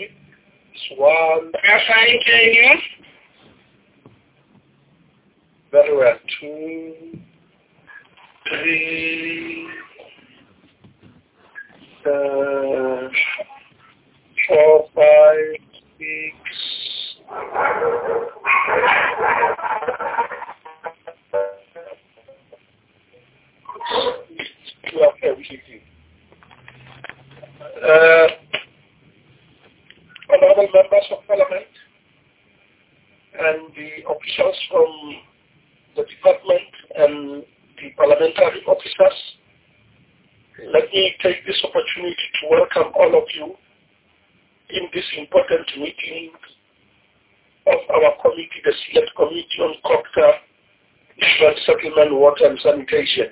It's one. Verifying, can you? Very well. 2, 3, 4, 5, 6. Honorable members of Parliament and the officials from the department and the parliamentary officers, let me take this opportunity to welcome all of you in this important meeting of our committee, the Select Committee on COGTA, Israel Settlement, Water and Sanitation.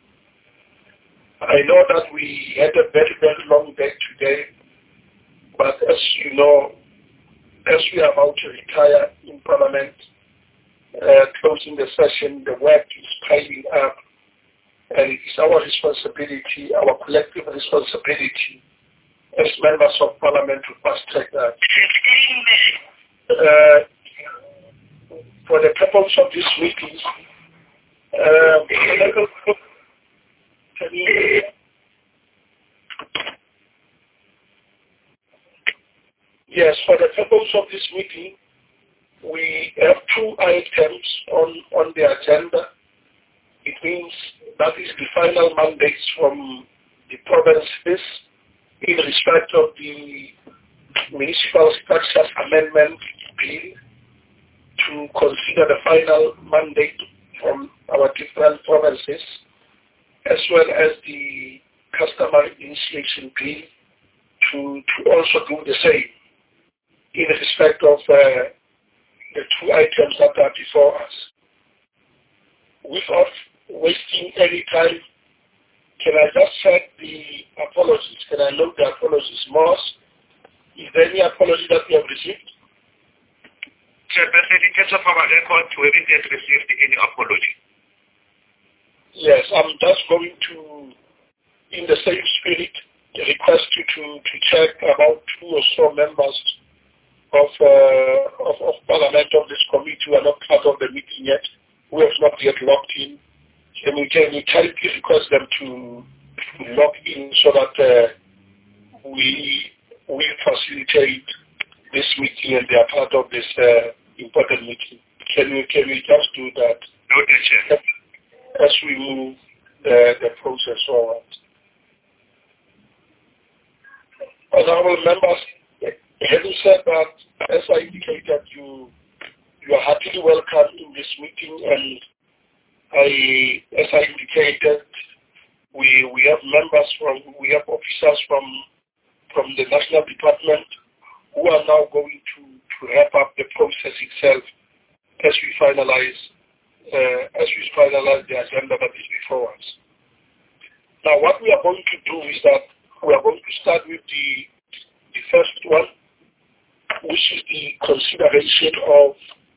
I know that we had a very, very long day today, but as you know, as we are about to retire in Parliament, closing the session, the work is piling up, and it is our responsibility, our collective responsibility as members of Parliament to fast-track that. For the purpose of this meeting, yes, for the purpose of this meeting, we have 2 items on the agenda. It means that is the final mandates from the provinces in respect of the Municipal Structures Amendment Bill to consider the final mandate from our different provinces, as well as the Customary Initiation Bill to also do the same in respect of the 2 items that are before us. Without wasting any time, can I just check the apologies? Can I note the apologies? Moss, is there any apology that we have received? Chairperson, in terms of our record, we haven't yet received any apology. Yes, I'm just going to, in the same spirit, request you to check about 2 or so members of Parliament of this committee who are not part of the meeting yet, who have not yet logged in. Can we kindly request them to log in so that we facilitate this meeting and they are part of this important meeting? Can we just do that? Noted, Chair. As we move the process forward. Honorable members, having said that, as I indicated, you are heartily welcome in this meeting, and as I indicated, we have officers from the National Department who are now going to wrap up the process itself as we finalize the agenda that is before us. Now, what we are going to do is that we are going to start with the first one, which is the consideration of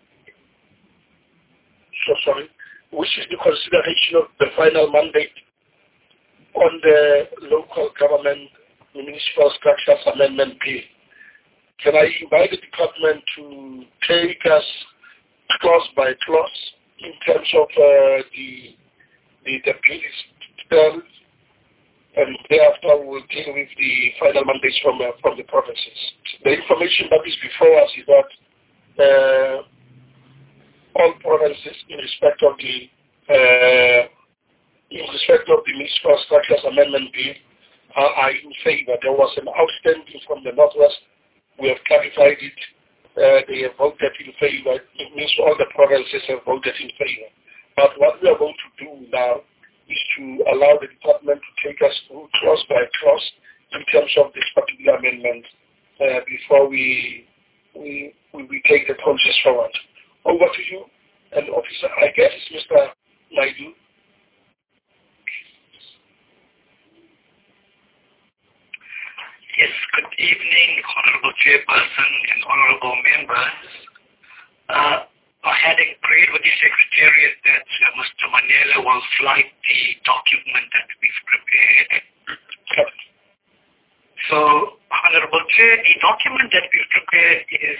the final mandate on the Local Government Municipal Structures Amendment Bill. Can I invite the department to take us clause by clause in terms of the bill itself, and thereafter we will deal with the final mandates from the provinces. The information that is before us is that all provinces, in respect of the Municipal Structures Amendment Bill, are in favor. There was an outstanding from the Northwest. We have clarified it. They have voted in favor. It means all the provinces have voted in favor. But what we are going to do now is to allow the department to take us through clause by clause in terms of this particular amendment before we take the process forward. Over to you, and officer, I guess it's Mr. Naidu. Yes, good evening, Honorable Chairperson and Honorable members. I had agreed with the Secretariat that Mr. Manela will flight the document that we've prepared. So, Honorable Chair, the document that we've prepared is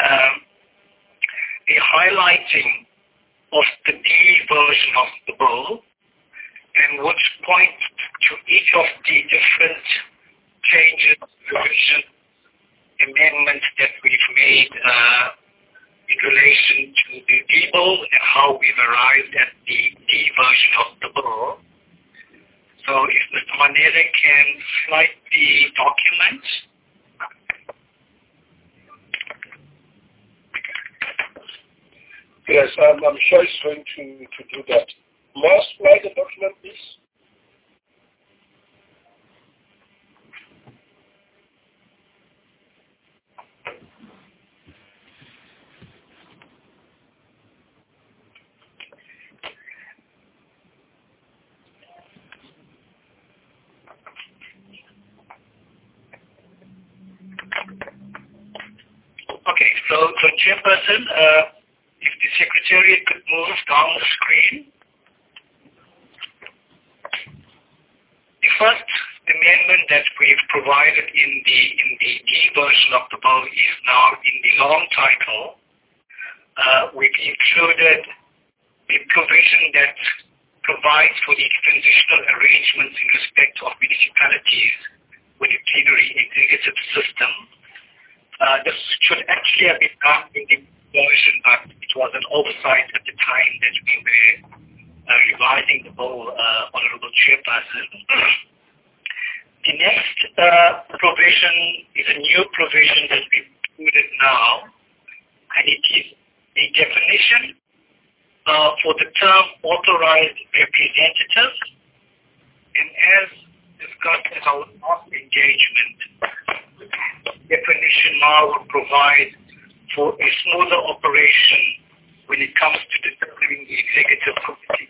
a highlighting of the D version of the bill, and which points to each of the different changes, revisions, amendments that we've made in relation to the D bill and how we've arrived at the D version of the bill. So if Mr. Manele can slide the document. Yes, I'm sure he's going to do that. Must slide the document, please? Okay, so Chairperson, if the Secretariat could move down the screen. The first amendment that we've provided in the D version of the bill is now in the long title. We've included a provision that provides for the transitional arrangements in respect of municipalities with a plenary executive system. This should actually have been done in the version, but it was an oversight at the time that we were revising the bill, Honorable Chairperson. The next provision is a new provision that we've included now, and it is a definition for the term authorized representative. And as discussed in our last engagement, definition now will provide for a smoother operation when it comes to determining the executive committee,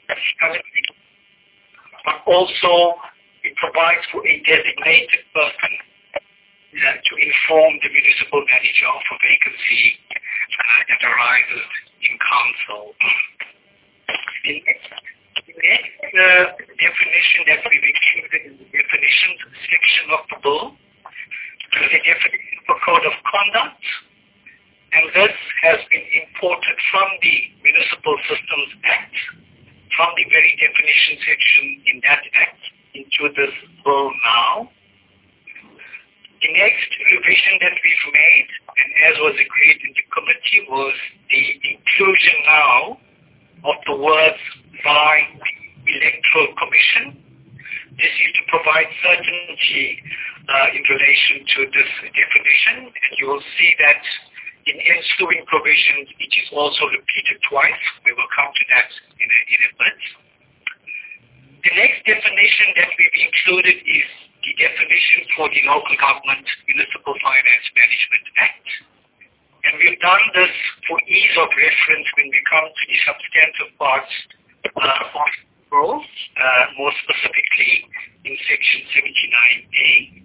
but also it provides for a designated person to inform the municipal manager of a vacancy that arises in council. The next definition that we've included in the definitions section of the bill is a definition for code of conduct, and this has been imported from the Municipal Systems Act, from the very definition section in that act into this bill now. The next revision that we've made, and as was agreed in the committee, was the inclusion now of the words by the Electoral Commission. This is to provide certainty in relation to this definition, and you will see that in ensuing provisions it is also repeated twice. We will come to that in a bit. The next definition that we've included is the definition for the Local Government Municipal Finance Management Act. And we've done this for ease of reference when we come to the substantive parts of the bill, more specifically in Section 79A.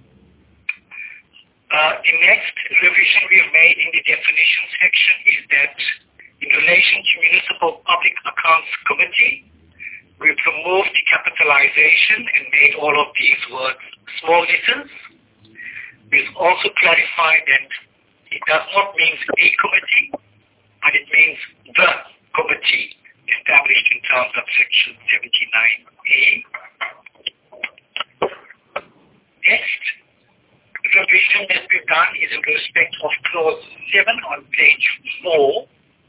The next revision we've made in the definition section is that in relation to Municipal Public Accounts Committee, we've removed the capitalization and made all of these words small letters. We've also clarified that it does not mean a committee, but it means the committee established in terms of Section 79A. Next revision that we've done is in respect of Clause 7 on page 4.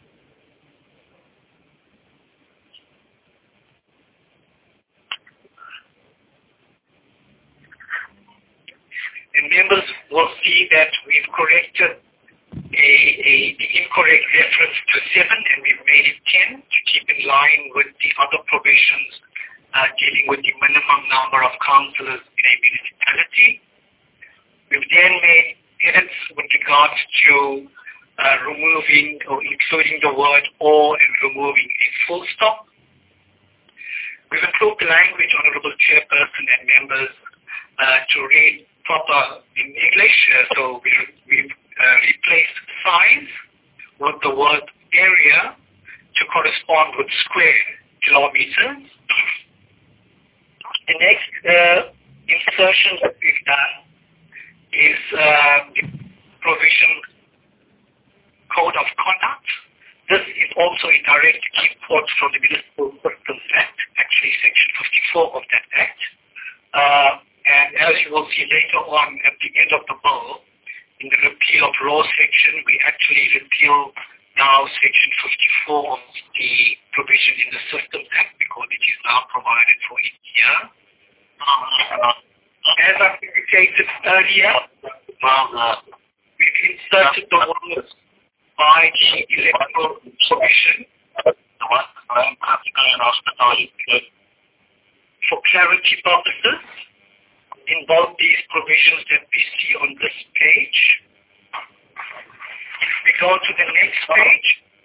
And members will see that we've corrected the incorrect reference to 7, and we've made it 10 to keep in line with the other provisions dealing with the minimum number of councillors in a municipality. We've then made edits with regards to removing or including the word or and removing a full stop. We've improved the language, Honourable Chairperson and members, to read proper in English. So we've replaced size with the word area to correspond with square kilometers. The next insertion that we've done is the provision Code of Conduct. This is also a direct import from the Municipal Systems Act, actually Section 54 of that Act. And as you will see later on at the end of the bill, in the repeal of law section, we actually repeal now Section 54 of the provision in the Systems Act because it is now provided for each year. As I indicated earlier, we've inserted the words by the electoral commission for clarity purposes in both these provisions that we see on this page. If we go to the next page,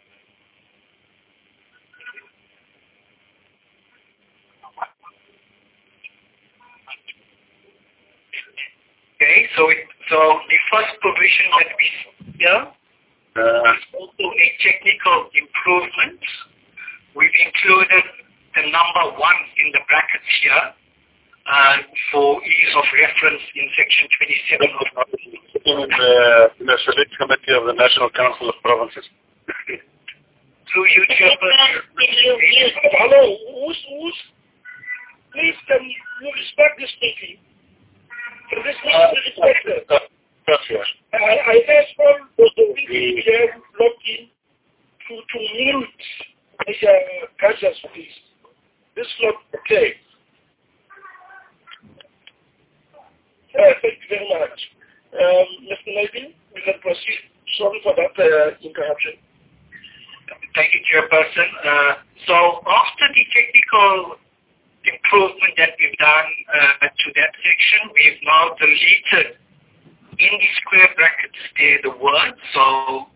okay, so the first provision that we see here is also a technical improvement. We've included the number 1 in the brackets here for ease of reference in Section 27 of the Select Committee of the National Council of Provinces. Through you, Chairperson. Hello, who's? Please, can you respect this meeting? For this meeting is respected. Yes. I asked for the meeting chair logged in to mute Mr. Casas, please. This is not okay. Thank you very much. Mr. Navin, we can proceed. Sorry for that interruption. Thank you, Chairperson. So after the technical improvement that we've done to that section, we've now deleted in the square brackets there the word. So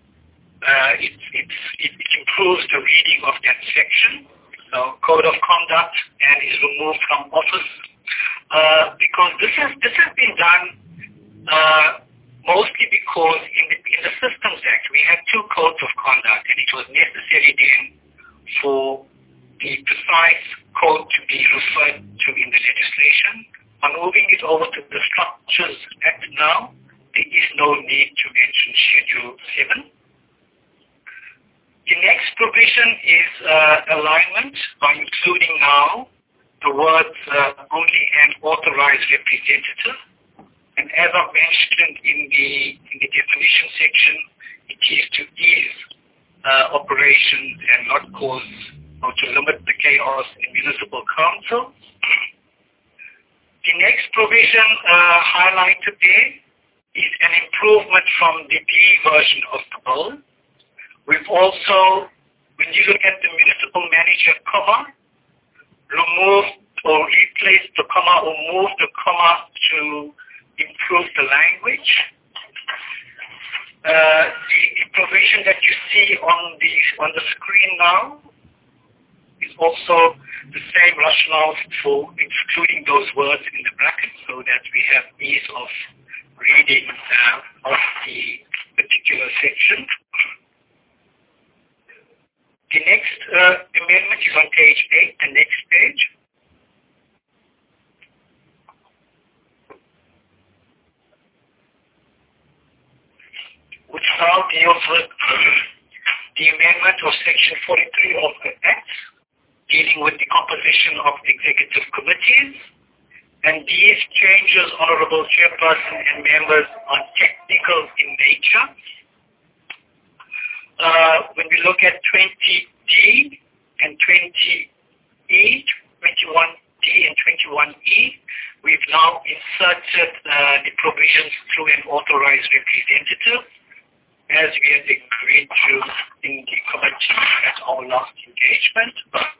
it improves the reading of that section. So Code of Conduct and is removed from office. Because this has been done mostly because in the Systems Act we had 2 codes of conduct, and it was necessary then for the precise code to be referred to in the legislation. On moving it over to the Structures Act now, there is no need to mention Schedule 7. The next provision is alignment by including now the words only an authorized representative. And as I mentioned in the definition section, it is to ease operations and not cause or to limit the chaos in municipal council. The next provision highlighted there is an improvement from the D version of the bill. We've also, when you look at the municipal manager comma, removed or replaced the comma or moved the comma to improve the language. The provision that you see on the screen now is also the same rationale for excluding those words in the bracket so that we have ease of reading of the particular section. The next amendment is on page 8, the next page. Which now deals with the amendment of Section 43 of the Act, dealing with the composition of executive committees. And these changes, Honorable Chairperson and members, are technical in nature. When we look at 20D and 20E, 21D and 21E, we've now inserted the provisions through an authorized representative, as we had agreed to in the committee at our last engagement.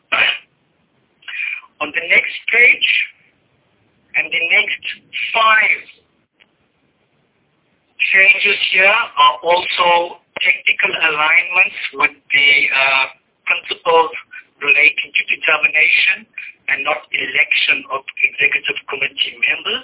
On the next page, and the next 5 changes here are also technical alignments with the principles relating to determination and not election of executive committee members.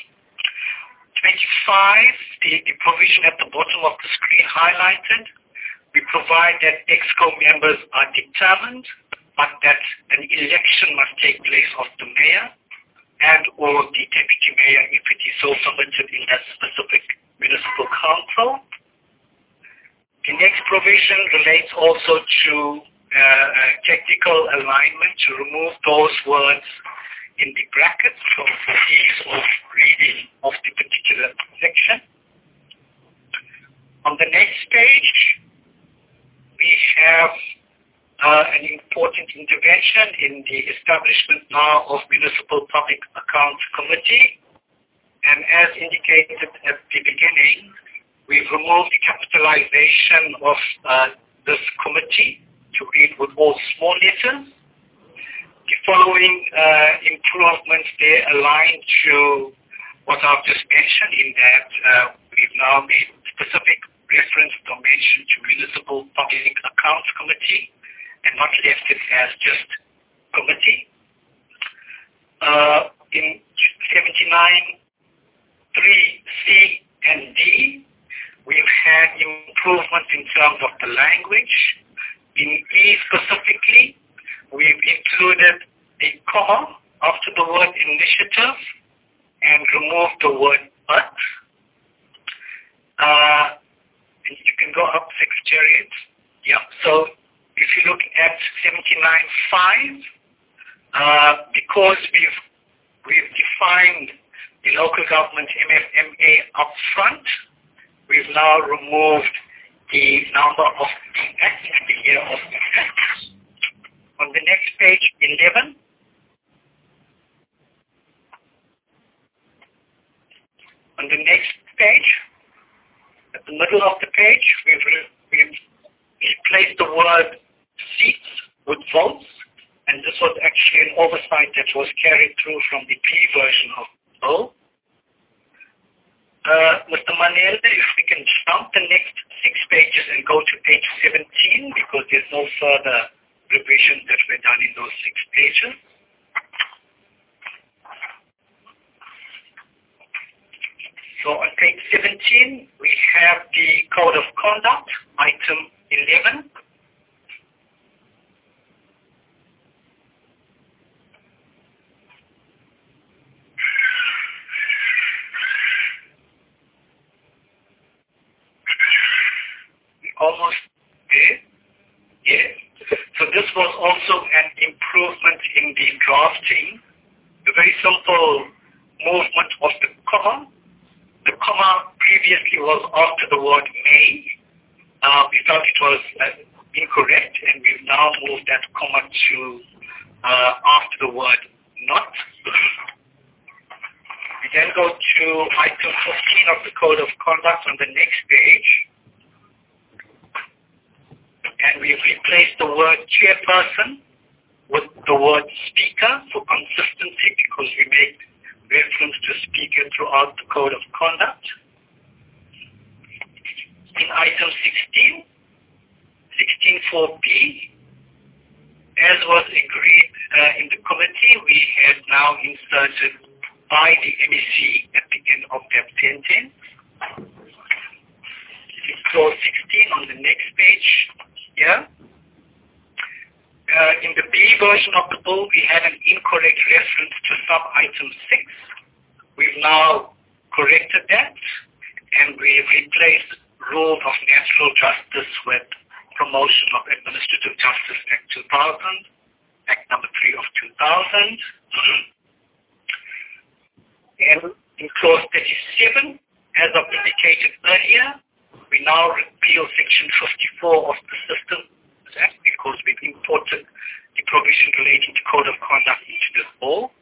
25, the provision at the bottom of the screen highlighted, we provide that EXCO members are determined, but that an election must take place of the mayor. and or the deputy mayor if it is so permitted in that specific municipal council. The next provision relates also to technical alignment to remove those words in the brackets for ease of reading of the particular section. On the next page, we have an important intervention in the establishment now of Municipal Public Accounts Committee. And as indicated at the beginning, we've removed the capitalization of this committee to read with all small letters. The following improvements, they align to what I've just mentioned in that we've now made specific reference or mention to Municipal Public Accounts Committee and not left it as just committee. In 79, 3C and D, we've had improvements in terms of the language. In E specifically, we've included a comma after the word initiative and removed the word but. And you can go up, Secretariat. Yeah, so if you look at 79.5, because we've defined the local government MFMA up front, we've now removed the number of the act and the year of the act. On the next page, 11. On the next page, at the middle of the page, we've replaced the word seats with votes, and this was actually an oversight that was carried through from the P version of the bill. Mr. Manel, if we can jump the next 6 pages and go to page 17, because there's no further revisions that were done in those 6 pages. So on page 17, we have the Code of Conduct, item 11. Almost there. Yes. So this was also an improvement in the drafting. A very simple movement of the comma. The comma previously was after the word may. We felt it was incorrect, and we've now moved that comma to after the word not. We then go to item 15 of the Code of Conduct on the next page. And we've replaced the word chairperson with the word speaker for consistency, because we make reference to speaker throughout the Code of Conduct. In item 16, 16.4b, as was agreed in the committee, we have now inserted by the MEC at the end of that sentence. Clause 16 on the next page here. In the B version of the bill, we had an incorrect reference to sub-item 6. We've now corrected that, and we've replaced rules of natural justice with promotion of Administrative Justice Act 2000, Act number 3 of 2000. And in clause 37, as I've indicated earlier, we now repeal section 54 of the Systems Act, because we've imported the provision relating to Code of Conduct into this bill.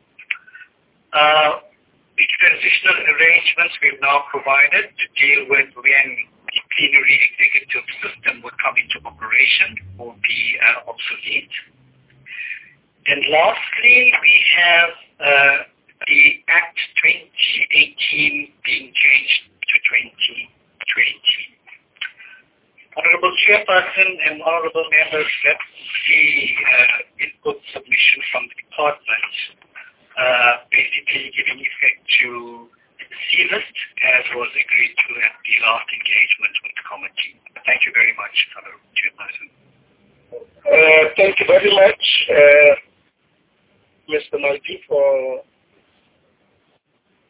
The transitional arrangements we've now provided to deal with when the plenary executive system would come into operation or be obsolete. And lastly, we have the Act 2018 being changed to 2020. Honorable Chairperson and Honorable Members, that's the input submission from the Department, basically giving effect to C-list as was agreed to at the last engagement with the committee. Thank you very much, Honorable Chairperson. Thank you very much, Mr. Maldi, for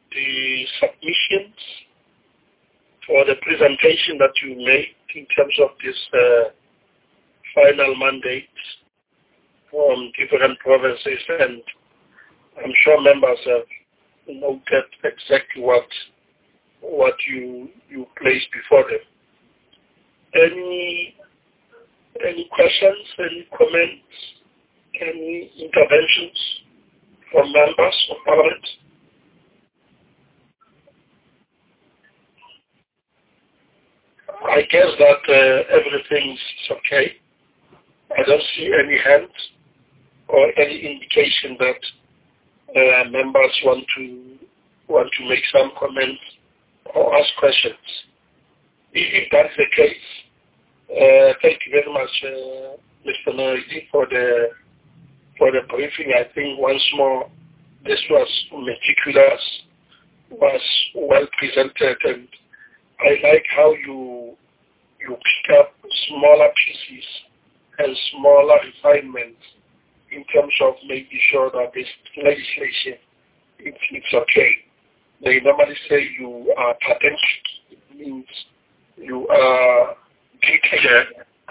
the submissions for the presentation that you made in terms of this final mandate from different provinces, and I'm sure members have noted exactly what you placed before them. Any questions, any comments, any interventions from members of Parliament? I guess that everything's okay. I don't see any hands or any indication that members want to make some comments or ask questions. If that's the case, thank you very much, Mr. Noidi, for the briefing. I think once more this was meticulous, was well presented, and I like how you pick up smaller pieces and smaller refinements in terms of making sure that this legislation it's okay. They normally say you are patent. It means you are detailed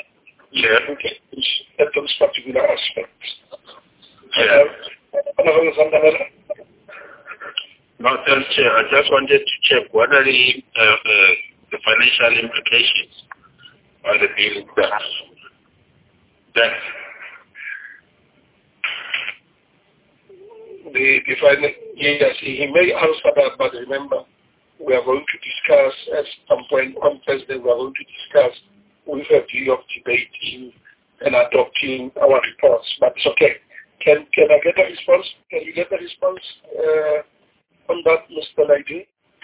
at those particular aspects. No, Chair, I just wanted to check what are the financial implications of the bill that yes, he may answer that, but remember, we are going to discuss at some point on Thursday. We are going to discuss with a view of debating and adopting our reports. But it's okay. Can I get a response? Can you get a response on that, Mr. Naidi?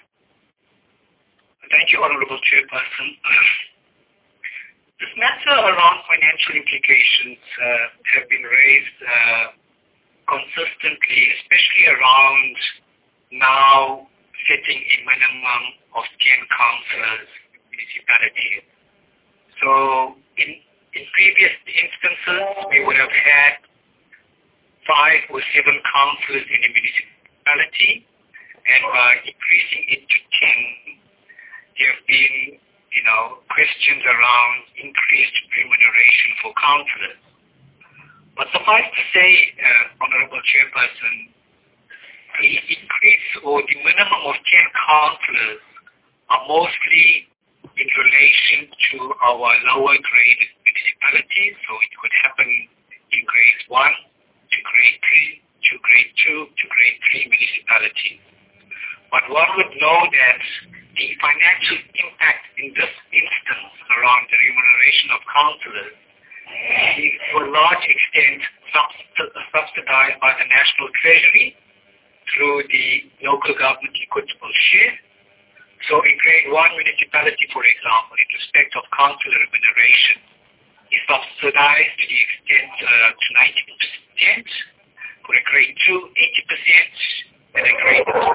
Thank you, Honorable Chairperson. This matter around financial implications have been raised consistently, especially around now setting a minimum of 10 councillors in municipalities. So in previous instances, we would have had 5 or 7 councillors in a municipality, and by increasing it to 10, there have been, questions around increased remuneration for councillors. But suffice to say, Honorable Chairperson, the increase or the minimum of 10 councillors are mostly in relation to our lower graded municipalities. So it could happen in grade 1 to grade 3 to grade 2 to grade 3 municipalities. But one would know that the financial impact in this instance around the remuneration of councillors is to a large extent subsidized by the National Treasury through the local government equitable share. So in grade 1 municipality, for example, in respect of councillor remuneration, is subsidized to the extent to 90%, for a grade 2, 80%, and a grade 2.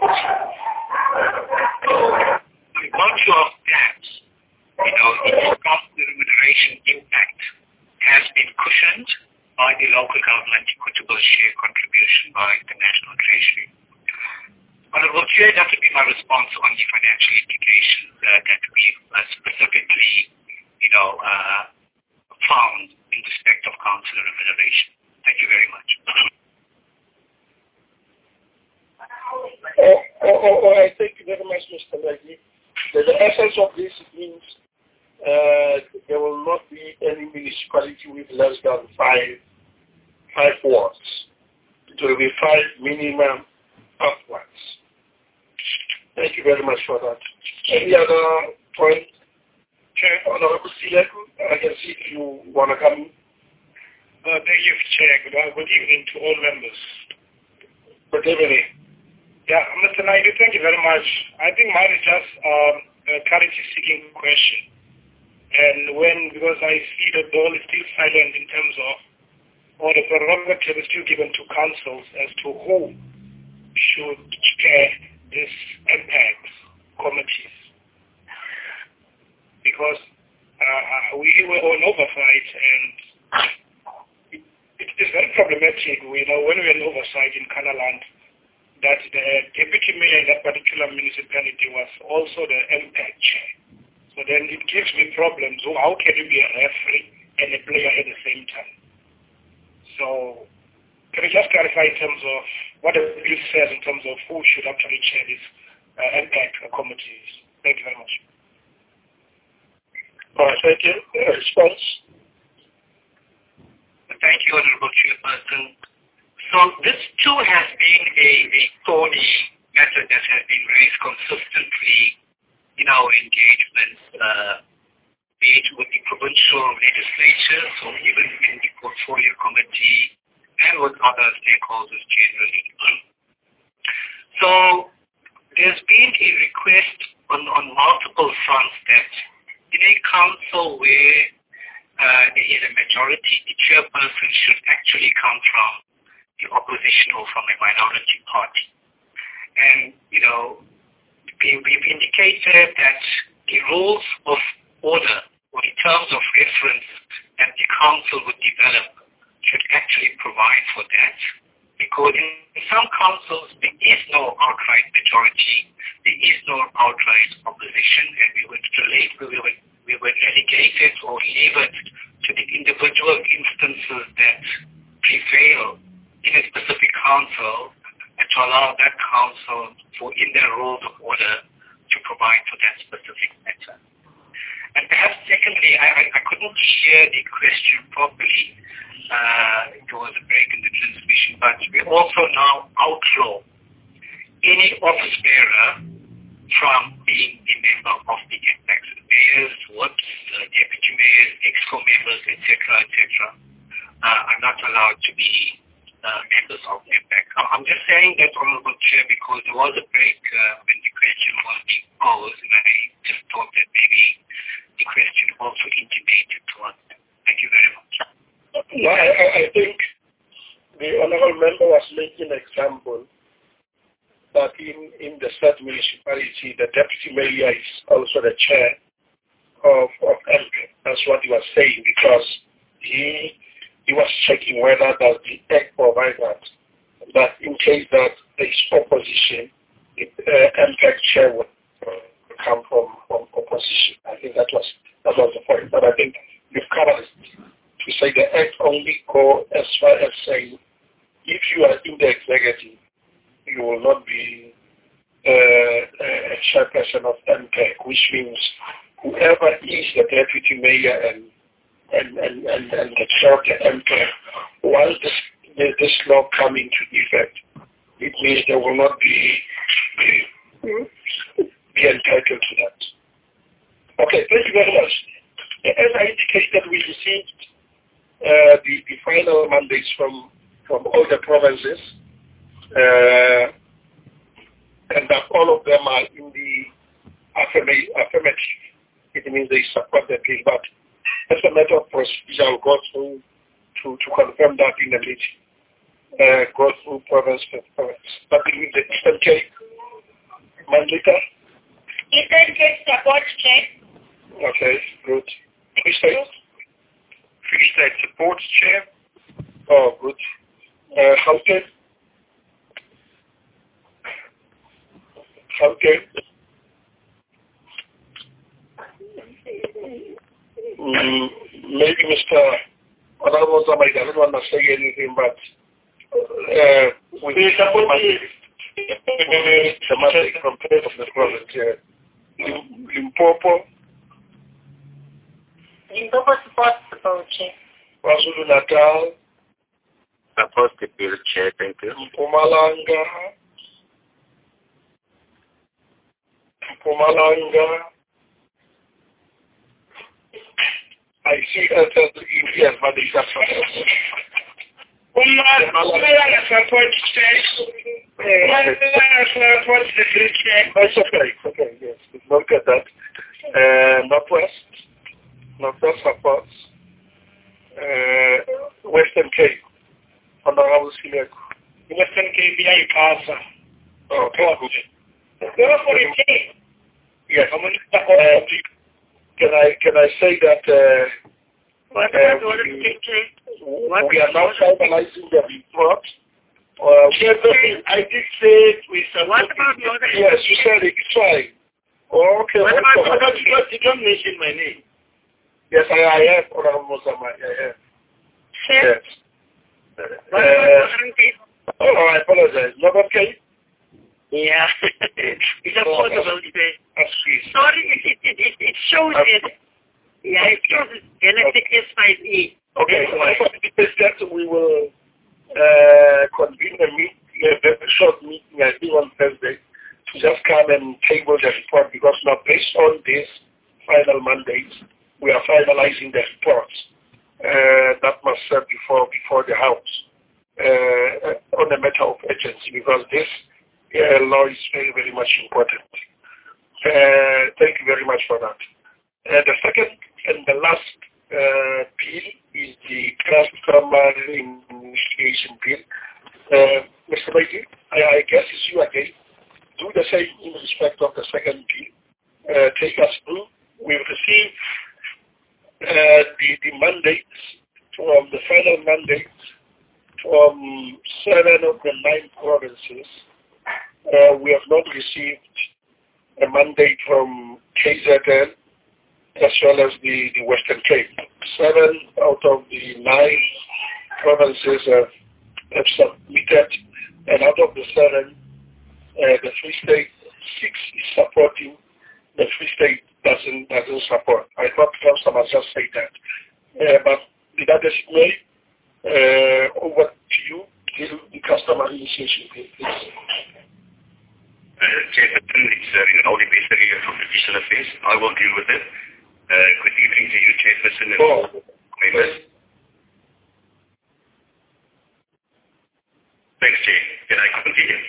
So by virtue of that, the councillor remuneration impact has been cushioned by the local government equitable share contribution by the National Treasury. Honorable Chair, that would be my response on the financial implications that we've specifically, found in respect of councillor remuneration. Thank you very much. I thank you very much, Mr. Nagi. The essence of this means there will not be any municipality with less than 5 wards. It will be 5 minimum upwards. Thank you very much for that. Any other point? Chair, Honorable Sileku, I can see if you want to come in. Thank you, Chair. Good evening to all members. Good evening. Yeah, Mr. Naidu, thank you very much. I think mine is just a clarity-seeking question. And because I see that the ball is still silent in terms of, or the prerogative is still given to councils as to who should chair these impact committees. Because we were on oversight, and it is very problematic, when we're on oversight in Canaland, that the deputy mayor in that particular municipality was also the MPAC chair. So then it gives me problems. So how can you be a referee and a player at the same time? So can you just clarify in terms of what the bill says in terms of who should actually chair these MPAC committees? Thank you very much. All right, thank you. Response? Thank you, Honorable Chairperson. So this too has been a thorny matter that has been raised consistently in our engagements, be it with the provincial legislatures or even in the portfolio committee and with other stakeholders generally. So there's been a request on multiple fronts that in a council where there is a majority, the chairperson should actually come from the opposition or from a minority party. And, we've indicated that the rules of order or the terms of reference that the council would develop should actually provide for that. Because in some councils, there is no outright majority, there is no outright opposition, and we would relegate it or leave it to the individual instances that prevail in a specific council and to allow that council for in their rules of order to provide for that specific matter. And perhaps secondly, I couldn't hear the question properly. There was a break in the transmission, but we also now outlaw any office bearer from being a member of the MPAC. Mayors, whips, deputy mayors, exco members, etc., are not allowed to be members of MPAC. I'm just saying that, Honorable Chair, because there was a break when the question was being posed, and I just thought that maybe the question also intimated to us. Thank you very much. No, I think the honorable member was making an example that in the said municipality, the deputy mayor is also the chair of MPAC. That's what he was saying, because he was checking whether does the Act provide that in case that there is opposition, MPAC chair would come from opposition. I think that was the point. But I think you've covered it. To say the Act only go as far as saying if you are in the executive, you will not be a chairperson of MPAC, which means whoever is the deputy mayor and the chair of the MPAC, once this law come into effect, it means they will not be entitled to that. Okay, thank you very much. As I indicated, we received the final mandates from all the provinces, and that all of them are in the affirmative. It means they support the bill, but as a matter of procedure, I'll go through to confirm that in the meeting. Go through province per province. But in the Eastern Cape, Mandika? Eastern Cape supports Chair. Okay, good. Free State? Free State supports Chair. Oh, good. Gauteng? Maybe Mr. Honorable Zamai doesn't want to say anything, but we support the mandate from the province. Limpopo? Limpopo supports the bill, Chair. KwaZulu Natal? Supports the bill, Chair. Thank you. Mpumalanga? I see yes, but they got something. Mpumalanga supports Chair. Supports the bill, Chair. That's okay, yes. Look at that. Northwest supports. Western Cape. Honorable Sileko. Western Cape, Ipasa. Okay, good. Go for it, Chair. Yes. Can I say that we are now finalizing the report Chairperson, I did say we What about Northern? Yes, you said it. It's fine. Oh, okay. What about Northern? You don't mention my name. Yes, I have, Honorable Mosama. I have. Chair, Yes. What about Northern Cape? Oh, I apologize. Not okay? Yeah. It's a possible debate. Please. Sorry, it shows it. Yeah, it shows it. Galactic S5E. Okay, That's why. that we will convene a meeting, a very short meeting, I think on Thursday, to just come and table the report because now based on this final mandate, we are finalizing the reports that must serve before the House on a matter of urgency because this law is very, very much important. Thank you very much for that. The second and the last bill is the customary initiation bill. Mr. Baiti, I guess it's you again. Do the same in respect of the second bill. Take us through. We've received the mandates from the final mandates from 7 of the 9 provinces. We have not received a mandate from KZN as well as the Western Cape. 7 out of the 9 provinces have submitted, and out of the 7, the Free State 6 is supporting. The Free State doesn't support. I thought Council must just say that. But with that as it may, over to you till the customary initiation, please. Chairperson, it's Rinaldi Bessery from Judicial Affairs. I will deal with it. Good evening to you, Chairperson and members. Thanks, Chair. Can I continue?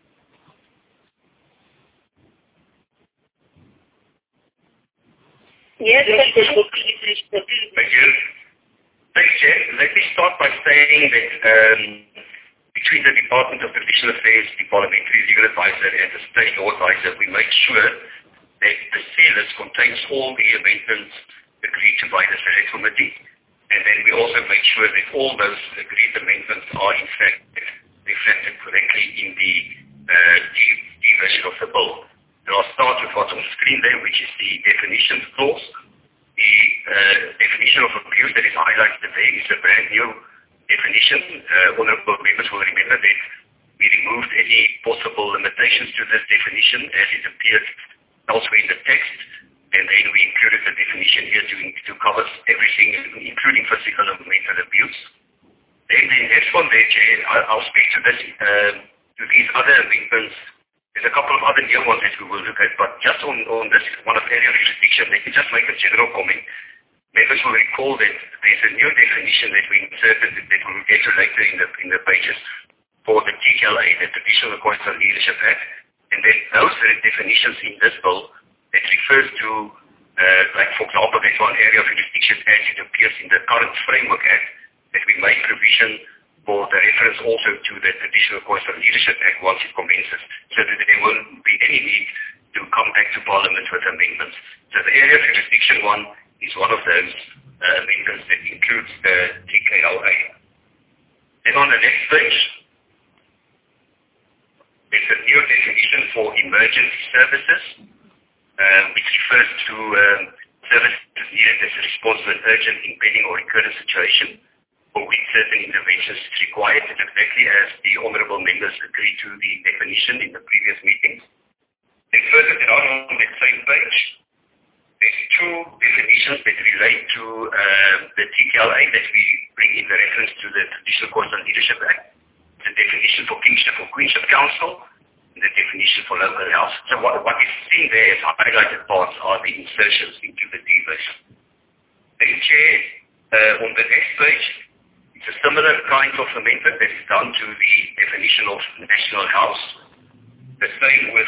yes, Thank you. Thanks, Chair. Let me start by saying that between the Department of Judicial Affairs, the Parliamentary Legal Advisor, and the State Law Advisor, we make sure that the CLIS contains all the amendments agreed to by the Select Committee, and then we also make sure that all those agreed amendments are in fact reflected correctly in the D version of the bill. And I'll start with what's on the screen there, which is the definitions clause. The definition of abuse that is highlighted there is a brand new definition. Honourable members will remember that we removed any possible limitations to this definition as it appeared elsewhere in the text, and then we included the definition here to cover everything, including physical and mental abuse. Then the next one there, Chair, I'll speak to this, to these other amendments. There's a couple of other new ones that we will look at, but just on this one of area of jurisdiction, let me just make a general comment. Members will recall that there's a new definition that we inserted that we will get to later in the pages for the TKLA, the Traditional Qualified Leadership Act, and then those definitions in this bill that refers to, like for example, there's one area of jurisdiction as it appears in the current Framework Act that we make provision for the reference also to the Traditional Qualified Leadership Act once it commences, so that there won't be any need to come back to Parliament with amendments. So the area of jurisdiction one is one of those amendments that includes the TKLA. Then on the next page, there's a new definition for emergency services, which refers to services needed as a response to an urgent, impending or recurrent situation, for which certain interventions is required, exactly as the honourable members agreed to the definition in the previous meetings. Then further down on that same page, there's 2 definitions that relate to the TKLA that we bring in the reference to the Traditional Qualified Leadership Act, the definition for Kingship or Queenship Council, and the definition for local health. So what is seen there as highlighted parts are the insertions into the D version. Then, Chair, on the next page, it's a similar kind of amendment that is done to the definition of national house. The same with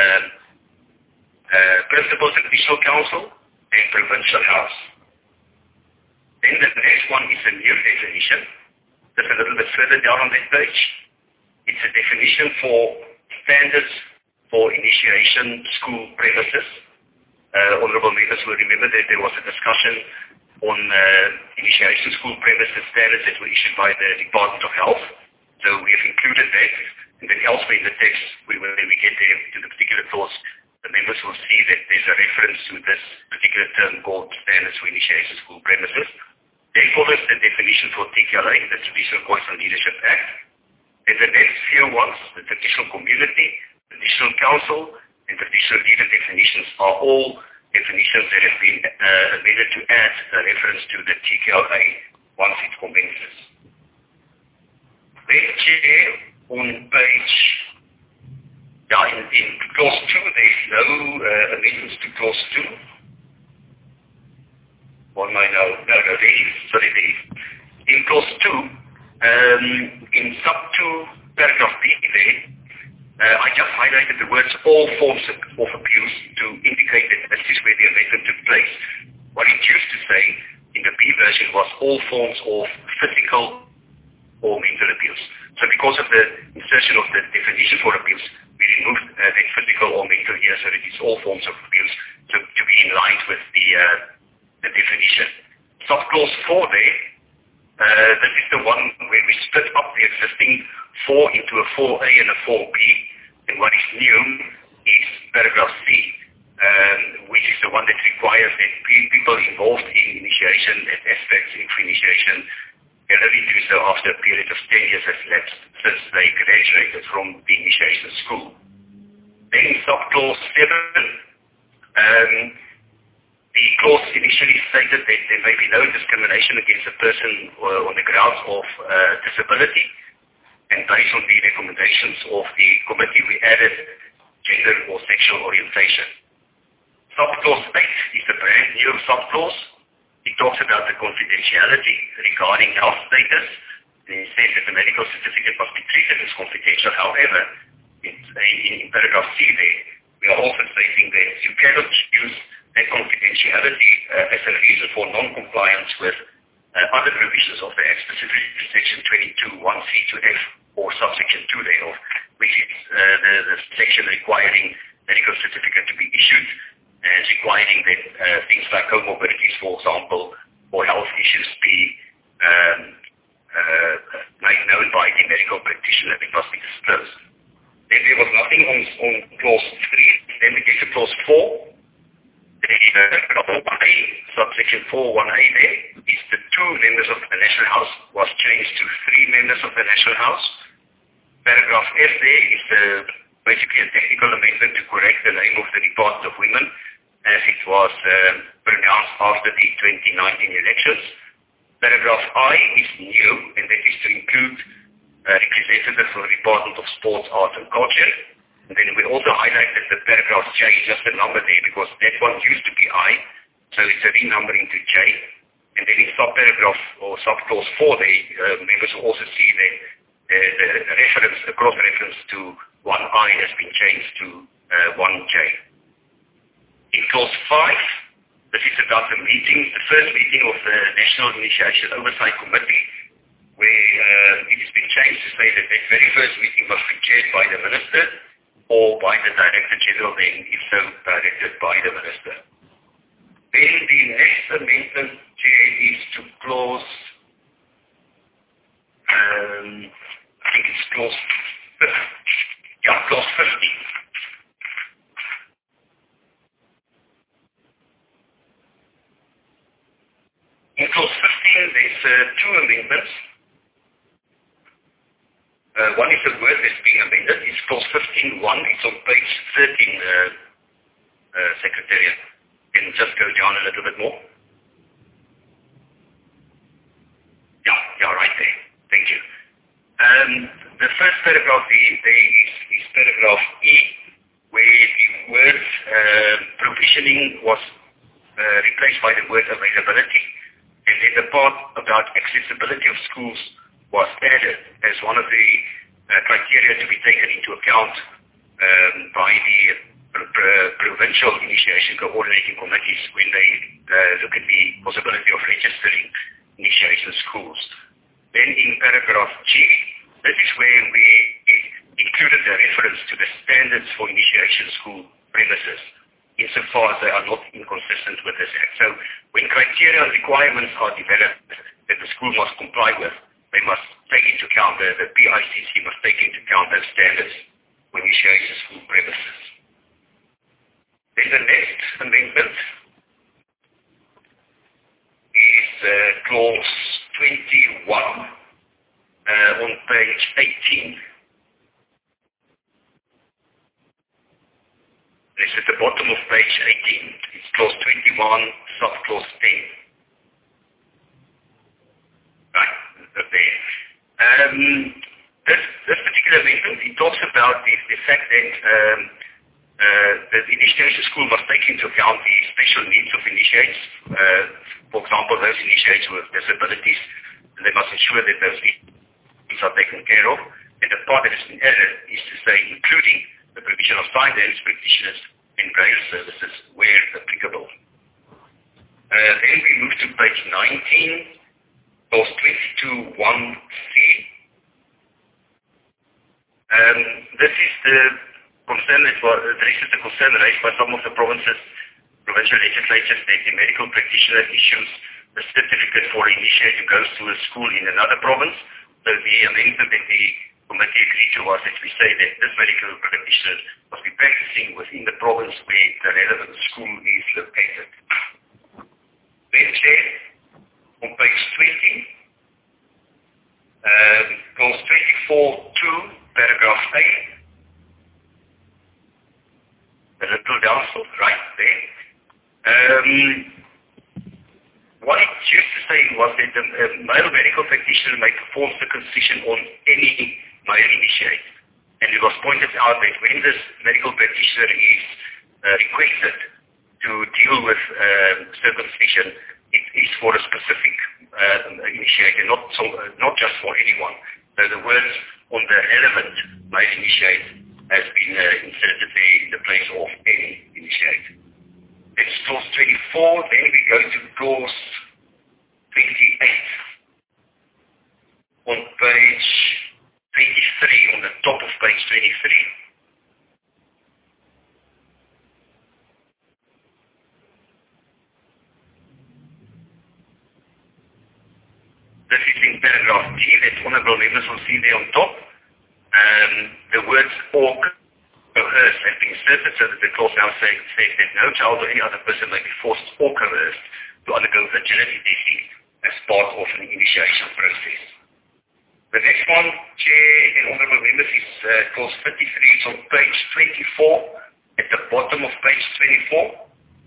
Principal Judicial Council and Provincial House. Then the next one is a new definition. Just a little bit further down on that page. It's a definition for standards for initiation school premises. Honourable members will remember that there was a discussion on initiation school premises standards that were issued by the Department of Health. So we have included that, and then elsewhere in the text, when we get there to the particular clause, the members will see that there's a reference to this particular term called Standards for Initiation School Premises. Then follows the definition for TKLA, the Traditional Qualified Leadership Act. And the next few ones, the traditional community, traditional council, and traditional leader definitions are all definitions that have been amended to add a reference to the TKLA once it commences. Then, Chair, on page, in clause 2, there's no amendments to clause 2. What am I now? No, there is. Sorry, there is. In clause 2, in sub 2, paragraph B there, I just highlighted the words all forms of abuse to indicate that this is where the amendment took place. What it used to say in the B version was all forms of physical or mental abuse. So because of the insertion of the definition for abuse, we removed that physical or mental here, so that it's all forms of abuse to be in line with the definition. Subclause 4 there, this is the one where we split up the existing 4 into a 4A and a 4B. And what is new is paragraph C, which is the one that requires that people involved in initiation and aspects of initiation can only do so after a period of 10 years has lapsed since they graduated from the initiation school. Then subclause 7, the clause initially stated that there may be no discrimination against a person on the grounds of disability, and based on the recommendations of the committee, we added gender or sexual orientation. Subclause 8 is a brand new subclause. It talks about the confidentiality regarding health status, and it says that the medical certificate must be treated as confidential. However, in paragraph C there, we are also stating that you cannot use that confidentiality as a reason for non-compliance with other provisions of the Act, specifically section 22, 1C to F, or subsection 2 thereof, which is the section requiring medical certificate to be issued and requiring that things like comorbidities, for example, or health issues be made known by the medical practitioner. It must be disclosed. Then there was nothing on clause 3. Then we get to clause 4. The subsection 4.1a there is the 2 members of the National House was changed to 3 members of the National House. Paragraph F there is basically a technical amendment to correct the name of the Department of Women as it was pronounced after the 2019 elections. Paragraph I is new, and that is to include representatives from the Department of Sports, Arts and Culture. And then we also highlighted the paragraph J, just a number there, because that one used to be I, so it's a renumbering to J. And then in subparagraph or subclause 4 there, members will also see that the reference, the cross-reference to 1I has been changed to 1J. In clause 5, this is about the meetings, the first meeting of the National Initiation Oversight Committee, where it has been changed to say that that very first meeting must be chaired by the Minister or by the Director General, then if so directed by the Minister. Then the next amendment, Chair, is to clause, I think it's clause 50. Yeah, clause 50. In clause 15, there's 2 amendments. One is the word that's being amended. It's clause 15.1. It's on page 13, Secretariat. Can you just go down a little bit more? Yeah, right there. Thank you. The first paragraph there is paragraph E, where the word provisioning was replaced by the word availability. And then the part about accessibility of schools was added as one of the criteria to be taken into account by the provincial initiation coordinating committees when they look at the possibility of registering initiation schools. Then in paragraph G, this is where we included the reference to the standards for initiation school premises, insofar as they are not inconsistent with this Act. So when criteria and requirements are developed that the school must comply with, they must take into account, the PICC must take into account those standards when initiating school premises. Then the next amendment is clause 21 on page 18. This is the bottom of page 18. It's clause 21, subclause 10. Right, there. This particular amendment, it talks about the fact that the initiation school must take into account the special needs of initiates. For example, those initiates with disabilities. And they must ensure that those needs are taken care of. And the part that has been added is to say, including the provision of sign language practitioners and braille services where applicable. Then we move to page 19, clause 22(1)(c). This is the concern raised by some of the provincial legislatures that the medical practitioner issues a certificate for an initiate who goes to a school in another province. So the amendment that the committee agreed to was that we say that this medical practitioner must be practicing within the province where the relevant school is located. Then, Chair, on page 20, clause 24(2), paragraph 8, a little down, so right there. What it used to say was that a male medical practitioner may perform circumcision on any male initiate. And it was pointed out that when this medical practitioner is requested to deal with circumcision, it is for a specific initiate and not just for anyone. So the words on the relevant male initiate has been inserted there in the place of any initiate. It's clause 24, then we go to clause 28 on page 23, on the top of page 23. This is in paragraph G, that honourable members will see there on top. The words or coerced have been inserted so that the clause now says that no child or any other person may be forced or coerced to undergo virginity testing as part of an initiation process. The next one, Chair and honourable members, is clause 33. It's on page 24, at the bottom of page 24.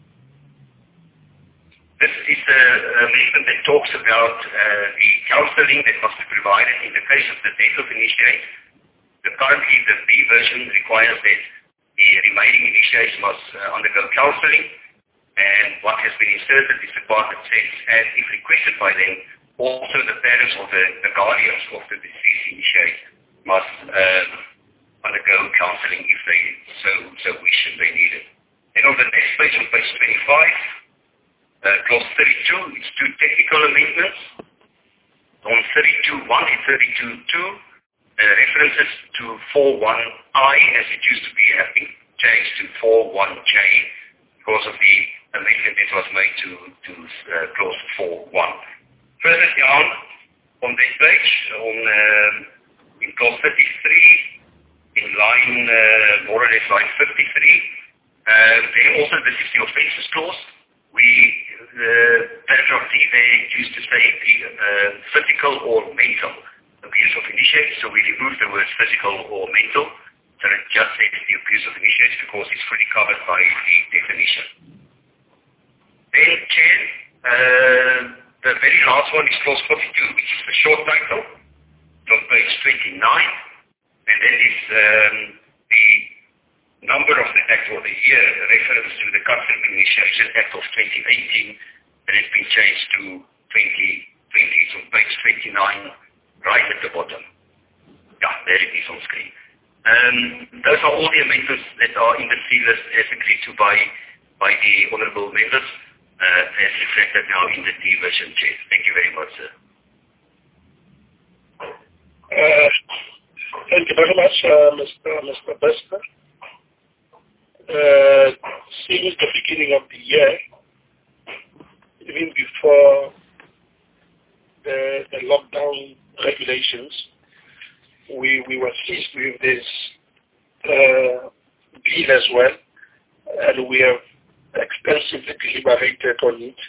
This is the amendment that talks about the counselling that must be provided in the case of the death of initiate. Currently, the B version requires that the remaining initiates must undergo counselling, and what has been inserted is the part that says, as if requested by them, also the parents or the guardians of the deceased initiate must undergo counselling if they so wish and they need it. And on the next page, on page 25, clause 32, it's two technical amendments. On 32.1 and 32.2, references to 4.1i as it used to be have been changed to 4.1j because of the amendment that was made to clause 4.1. Further down on that page, in clause 33, in line, more or less line 53, then also this is the offences clause. Paragraph D there used to say the physical or mental abuse of initiates, so we removed the words physical or mental, so it just says the abuse of initiates because it's fully covered by the definition. Then, Chair, the very last one is clause 42, which is the short title, on page 29, and that is the number of the act or the year reference to the Custom Initiation Act of 2018, and it's been changed to 2020. It's on page 29, right at the bottom. Yeah, there it is on screen. Those are all the amendments that are in the C list as agreed to by the honourable members, as reflected now in the D version, Chair. Thank you very much, sir. Thank you very much, Mr. Bester. Since the beginning of the year, even before the lockdown regulations, we were seized with this bill as well, and we have extensively deliberated on it.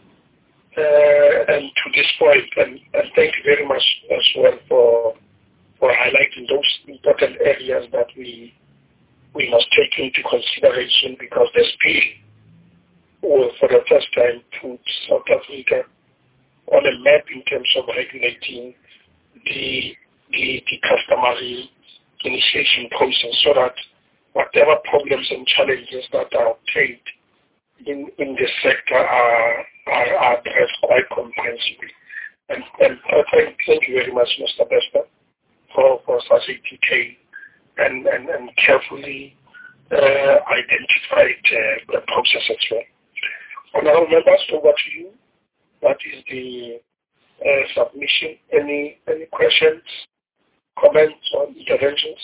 And to this point, and thank you very much as well for highlighting those important areas that we must take into consideration, because this bill will for the first time put South Africa on a map in terms of regulating the customary initiation process, so that whatever problems and challenges that are obtained in this sector are addressed quite comprehensively. And thank you very much, Mr. Bester, for such a detailed and carefully identified the process as well. Honorable members, over to you. What is the submission? Any questions, comments, or interventions?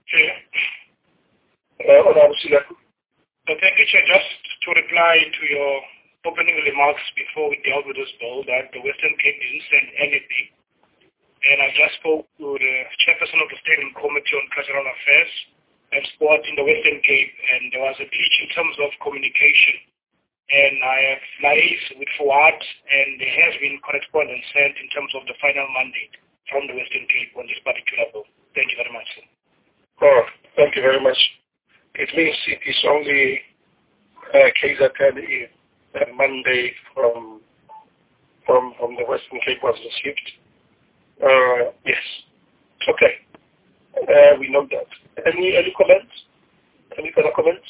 Honorable Silaku. Thank you, Chair. Just to reply to your opening remarks before we dealt with this bill, that the Western Cape didn't send anything. And I just spoke to the chairperson of the Standing Committee on Cultural Affairs and Sport in the Western Cape, and there was a glitch in terms of communication. And I have liaised with Fuad, and there has been correspondence sent in terms of the final mandate from the Western Cape on this particular bill. Thank you very much, sir. Oh, thank you very much. It means it is only KZN if the mandate from the Western Cape was received. Yes. Okay. We know that. Any comments? Any further comments?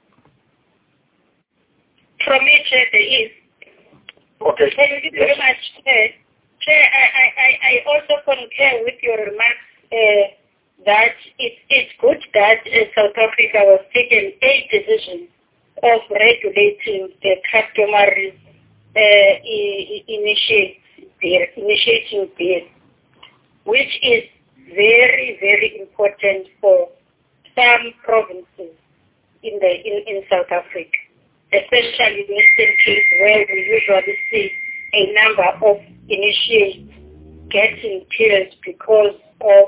From me, Chair, there is. Okay. Thank you very much, Chair. Chair, I also concur with your remarks that it's good that South Africa was taking a decision of regulating the customary initiating bill, which is very, very important for some provinces in South Africa, especially in Western Cape, where we usually see a number of initiates getting killed because of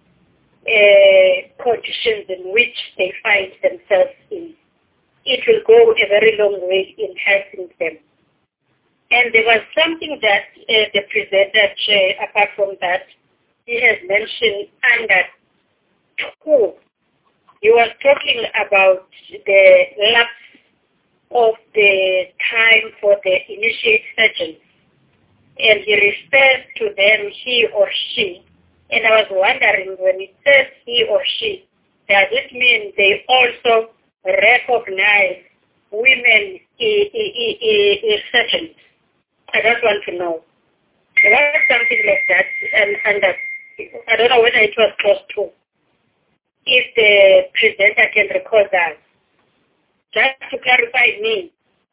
conditions in which they find themselves in. It will go a very long way in helping them. And there was something that the presenter, Chair, apart from that, he has mentioned under 2. He was talking about the lapse of the time for the initiate surgeons. And he refers to them, he or she. And I was wondering, when it says he or she, does it mean they also recognize women surgeons? I just want to know. There was something like that, and I don't know whether it was close to. If the presenter can recall that. Just to clarify me.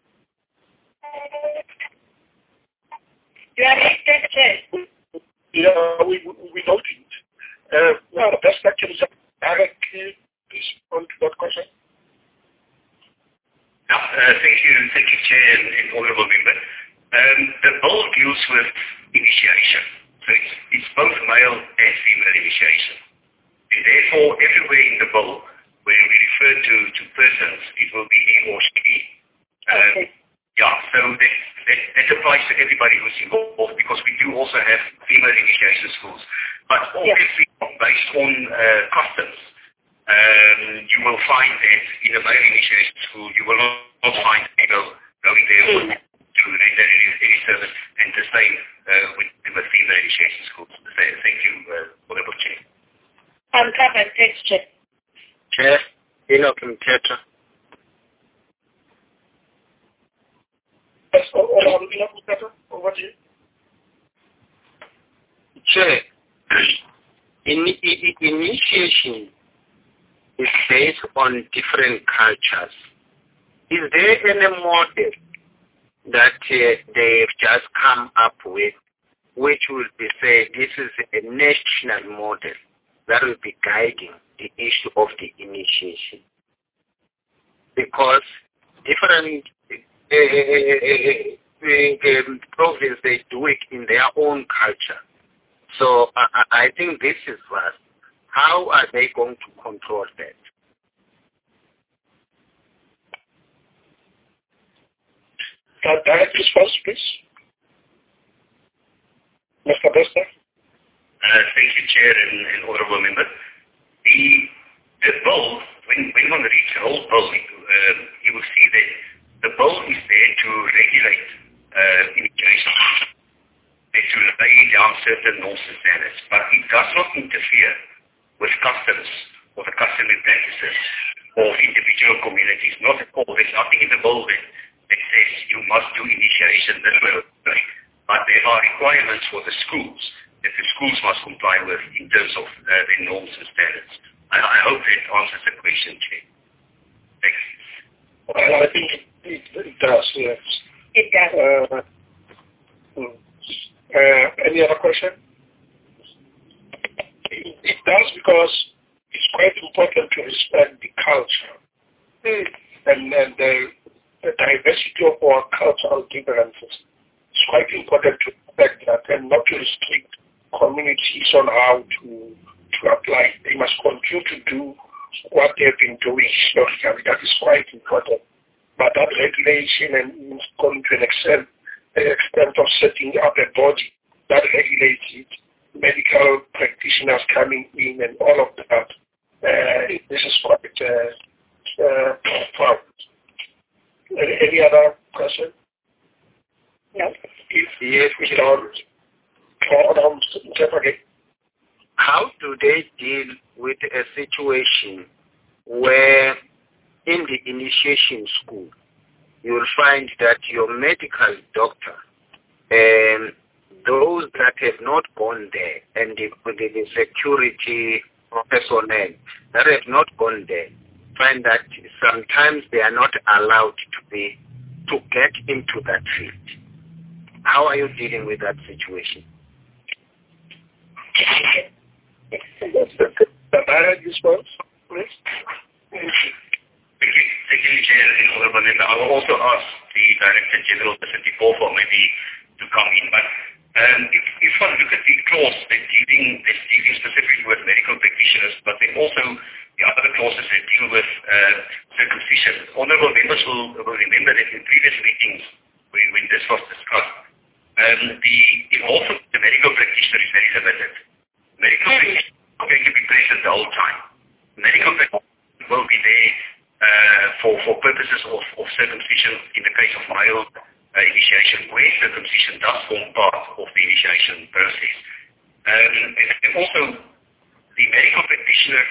You are right, Chair. Yeah, we know it. Well, the best that can directly respond to that question. Thank you, Chair and Honourable Member. The bill deals with initiation. So it's both male and female initiation. And therefore, everywhere in the bill, when we refer to persons, it will be he or she. Yeah, so that applies to everybody who's involved, because we do also have female initiation schools. But obviously, based on customs, you will find that in a male initiation school, you will not find people going there to render any service, and the same with female initiation schools. Thank you, Honourable Chair. I'm covered. Thanks, Chair. Chair, Enoch Mteta. Yes, Honourable Enoch Mteta, over to you. Chair, initiation is based on different cultures. Is there any model that they've just come up with, which will be said this is a national model that will be guiding the issue of the initiation? Because different provinces, they do it in their own culture. So I think this is first. How are they going to control that? Direct response, please. Mr. Bester. Thank you, Chair and Honourable Member. The bill, when one reads the whole bill, you will see that the bill is there to regulate immigration, to lay down certain norms and standards, but it does not interfere with customs or the customary practices of individual communities. Not at all. There's nothing in the bill that says you must do initiation this way, but there are requirements for the schools that the schools must comply with in terms of their norms and standards. I hope that answers the question, Chair. Thanks. I think it does, yes. It does. Any other question? It does because it's quite important to respect the culture and the diversity of our cultural differences. It's quite important to respect that and not to restrict communities on how to apply. They must continue to do what they've been doing historically. That is quite important. But that regulation and going to an extent of setting up a body that regulates it, medical practitioners coming in and all of that. This is quite profound. Any other question? No. Yes, how do they deal with a situation where in the initiation school you will find that your medical doctor and those that have not gone there and the security personnel that have not gone there find that sometimes they are not allowed to get into that field? How are you dealing with that situation? The direct response, please. Thank you, Chair and Honourable Member. I will also ask the Director General, Mr. Dipofo, maybe to come in. But if one look at the clause that's dealing specifically with medical practitioners, but then also the other clauses that deal with circumcision, Honourable Members will remember that in previous meetings when this was discussed, the involvement of the medical practitioner is very limited. Medical practitioner is going to be present the whole time. Medical practitioner will be there for purposes of circumcision in the case of mild initiation, where circumcision does form part of the initiation process. And also, the medical practitioner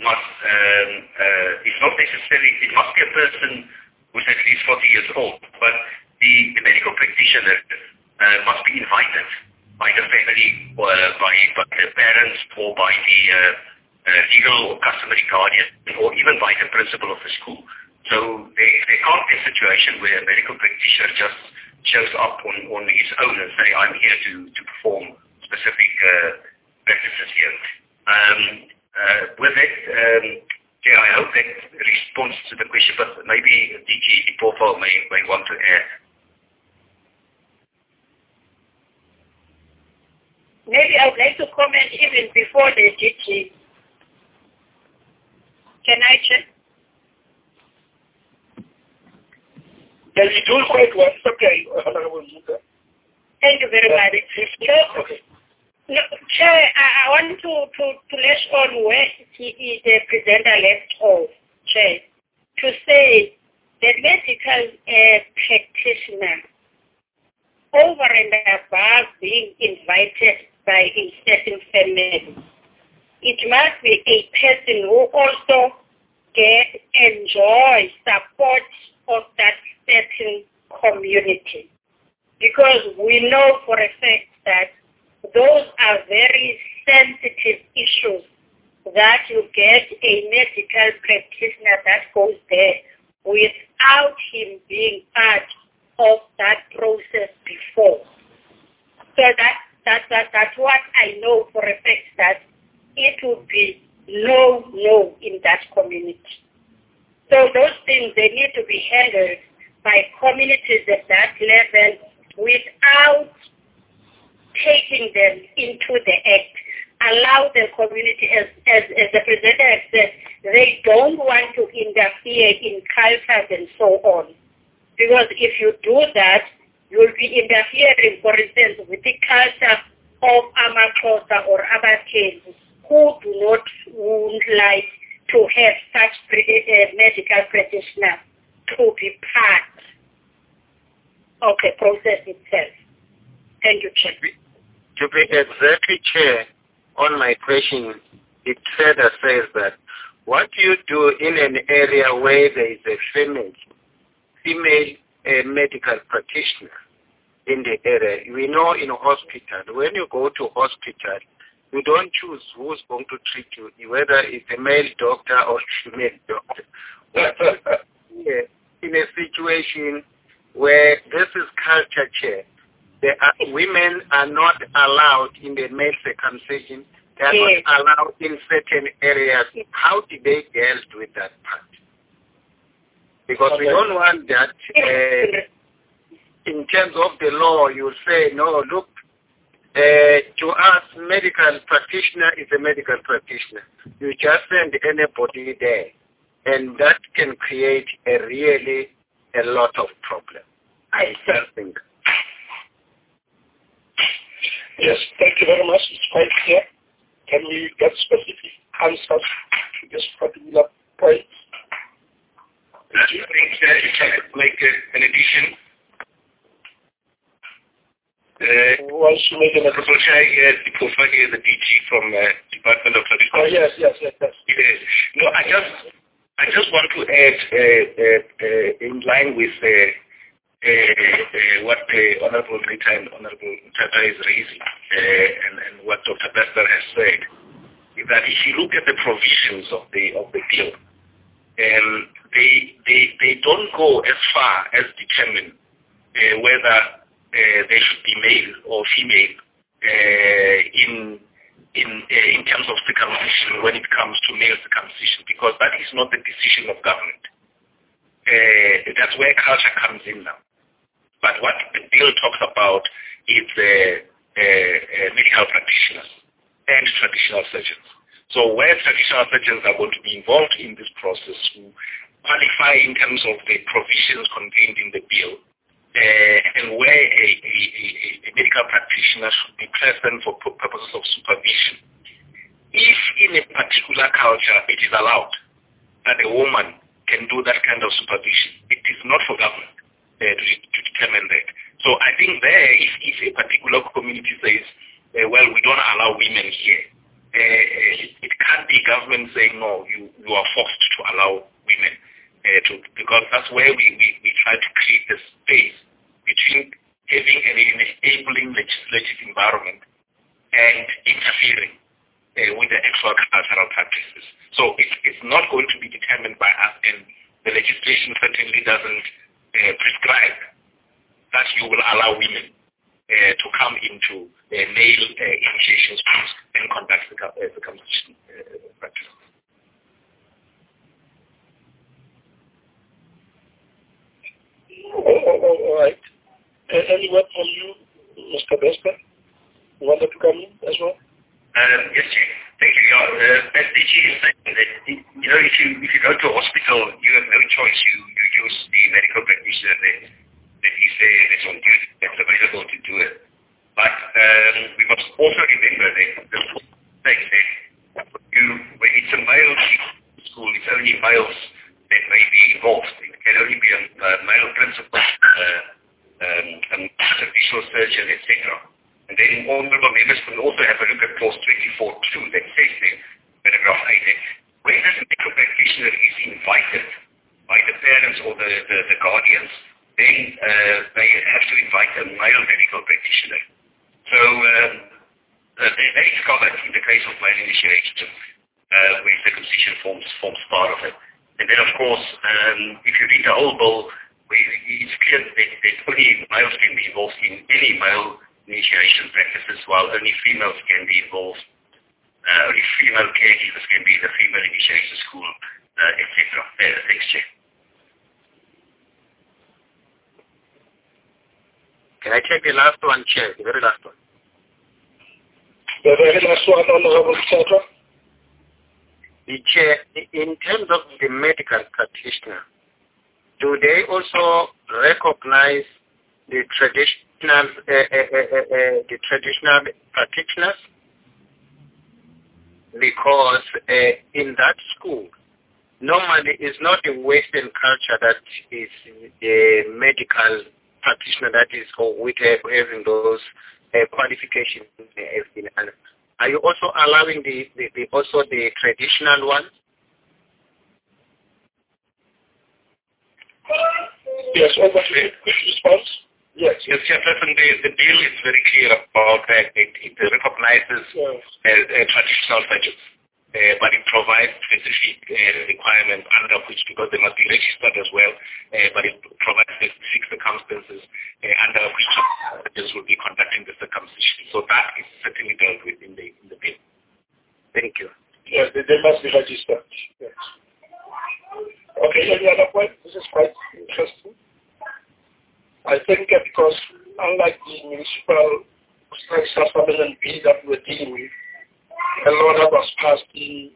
is not necessarily, it must be a person who's at least 40 years old, but the medical practitioner must be invited by the family, or by the parents, or by the legal or customary guardian, or even by the principal of the school. So there can't be a situation where a medical practitioner just shows up on his own and say, I'm here to perform specific practices here. With that, I hope that responds to the question, but maybe DG Dipofo may want to add. Maybe I would like to comment even before the DG. Can I check? Yeah, you do quite well. It's okay. Thank you very much. Okay. No, Chair, I want to let on where the presenter left off, Chair, to say that medical practitioner, over and above being invited by a certain family, it must be a person who also enjoy support of that certain community. Because we know for a fact that those are very sensitive issues that you get a medical practitioner that goes there without him being part of that process before. So that's what I know for a fact, that it would be no in that community. So those things, they need to be handled by communities at that level without taking them into the act, allow the community, as the presenter has said, they don't want to interfere in cultures and so on. Because if you do that, you'll be interfering, for instance, with the culture of Amaxhosa or Abakhezi, who do not would like to have such medical practitioner to be part of the process itself. Thank you, Chair. To be exactly, Chair, on my question, it further says that what do you do in an area where there is a female medical practitioner in the area? We know in hospital, when you go to hospital, you don't choose who's going to treat you, whether it's a male doctor or female doctor. In a situation where this is culture, Chair, women are not allowed in the male circumcision. They are not allowed in certain areas. How did they deal with that part? Because we don't want that in terms of the law, you say, no, look, to us, medical practitioner is a medical practitioner. You just send anybody there, and that can create a lot of problem. I just think. Yes, thank you very much. It's quite clear. Can we get specific answers to this particular point? Do you think that you can make an addition? Once you make an addition. The DG from Department of Traditional. Oh, yes. No, I just want to add in line with what the Honorable Rita and Honorable Tata is raising and what Dr. Bester has said, is that if you look at the provisions of the bill, they don't go as far as determine whether they should be male or female in terms of circumcision when it comes to male circumcision, because that is not the decision of government. That's where culture comes in now. But what the bill talks about is medical practitioners and traditional surgeons. So where traditional surgeons are going to be involved in this process to qualify in terms of the provisions contained in the bill, and where a medical practitioner should be present for purposes of supervision. If in a particular culture it is allowed that a woman can do that kind of supervision, it is not for government to determine that. So I think there, if a particular community says, well, we don't allow women here, it can't be government saying, no, you are forced to allow women. Because that's where we try to create a space between having an enabling legislative environment and interfering with the actual cultural practices. So it's not going to be determined by us, and the legislation certainly doesn't prescribe that you will allow women to come into male initiation schools and conduct the competition practices. All right. Any word from you, Mr. Bester? You wanted to come in as well? Yes, Chief. Thank you. As the Chief is saying, that, if you go to a hospital, you have no choice. You use the medical practitioner that is there, that's on duty, that's available to do it. But we must also remember that the fact that when it's a male school, it's only males that may be involved. It can only be a male principal, a visual surgeon, etc. And then honorable members will also have a look at clause 24.2 that says there, paragraph 8, that when a medical practitioner is invited by the parents or the guardians, then they have to invite a male medical practitioner. So that is covered in the case of male initiation, where circumcision forms part of it. And then, of course, if you read the whole bill, it's clear that only males can be involved in any male initiation practices, while only females can be involved. Only female caregivers can be in the female initiation school, etc. Thanks, Chair. Can I take the last one, Chair? The very last one. The very last one, Honorable Senator. The Chair, in terms of the medical practitioner, do they also recognize the traditional practitioners? Because in that school, normally it's not the Western culture that is a medical practitioner that is with having those qualifications. Are you also allowing the traditional ones? Yes, over to you. Quick response. Yes. Yes, Chairperson, the bill is very clear about that. It recognizes traditional budgets, but it provides specific requirements under which, because they must be registered as well, but it provides specific circumstances under which judges will be conducting the circumcision. So that is certainly dealt with in the bill. Thank you. Yes, they must be registered. Yes. Okay, any other point? This is quite interesting. I think because unlike the municipal sustainment bill that we're dealing with, a law that was passed in